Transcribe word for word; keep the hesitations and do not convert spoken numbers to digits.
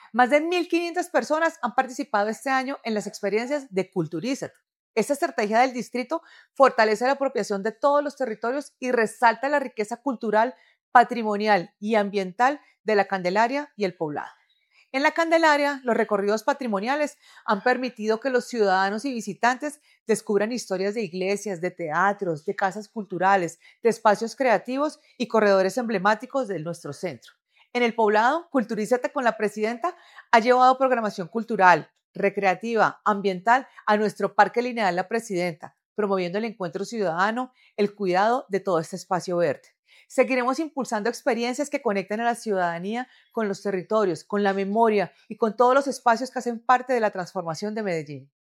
Más de mil quinientas personas han participado este año en las experiencias de Culturizat. Esta estrategia del distrito fortalece la apropiación de todos los territorios y resalta la riqueza cultural, patrimonial y ambiental de la Candelaria y el Poblado. En la Candelaria, los recorridos patrimoniales han permitido que los ciudadanos y visitantes descubran historias de iglesias, de teatros, de casas culturales, de espacios creativos y corredores emblemáticos de nuestro centro. En el Poblado, Culturízate con la Presidenta ha llevado programación cultural, recreativa, ambiental a nuestro Parque Lineal La Presidenta, promoviendo el encuentro ciudadano, el cuidado de todo este espacio verde. Seguiremos impulsando experiencias que conecten a la ciudadanía con los territorios, con la memoria y con todos los espacios que hacen parte de la transformación de Medellín.